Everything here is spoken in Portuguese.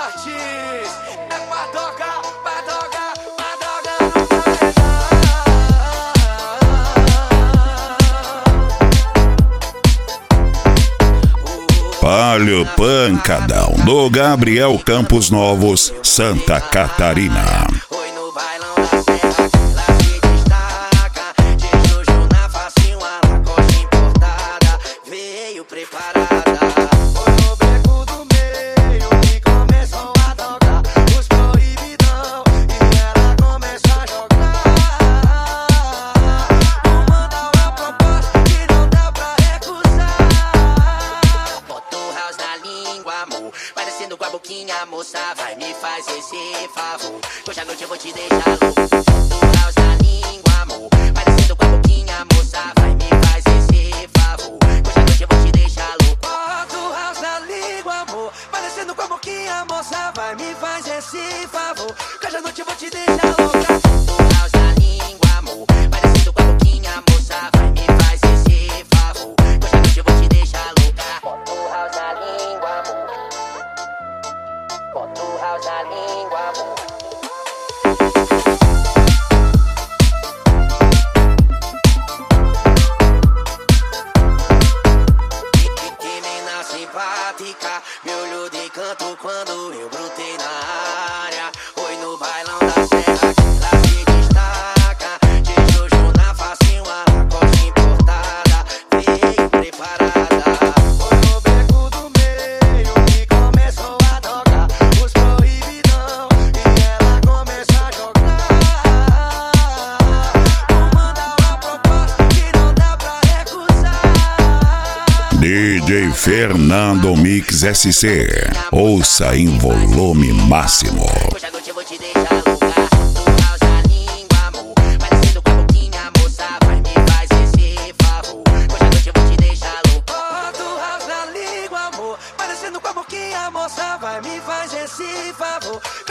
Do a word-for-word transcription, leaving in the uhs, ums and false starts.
Ortiz. É padoca, padoca, padoca no Palio Pancadão do Gabriel Campos Novos, Santa Catarina. Oi no bailão da serra, ela se destaca. De Jojo na facinho, a Lacoste importada. Veio preparada. Foi no beco do meio que começou a tocar os proibidão. E ela começou a jogar. Vou mandar uma proposta que não dá pra recusar. Bota o house na língua, amor. Parecendo com a boquinha, moça. Vai, me faz esse favor. Hoje à noite eu vou te deixar louco. Bota o house na língua, amor. Parecendo com a boquinha, moça. Vai, me faz esse favor. Hoje à noite eu vou te deixar louco. Bota o house na língua, amor. Parecendo com a boquinha, moça. Vai, me faz esse favor. Hoje à noite eu vou te deixar louca. Bota o house na língua, amor. Parecendo com a boquinha, moça. Vai, me faz esse favor. Hoje à noite eu vou te deixar louca. Bota o house na língua, amor. Bota o house na língua, amor. Que, que, que menina simpática, me olhou de canto quando eu brotei na área. Oi no bailão da serra, que ela se destaca. De Jojo na facinho, a Lacoste importada. Veio preparada. Foi no beco do meio que começou a tocar os proibidão. E ela começou a jogar. Vou mandar uma proposta que não dá pra recusar. D J Fernando Mix S C. Ouça em volume máximo. Hoje à noite eu vou te deixar louca. Bota o house na língua, amor. Parecendo com a boquinha, moça. Vai, me faz esse favor. Hoje à noite eu vou te deixar louca. Bota o house na língua, amor. Parecendo com a boquinha, moça. Vai, me faz esse favor.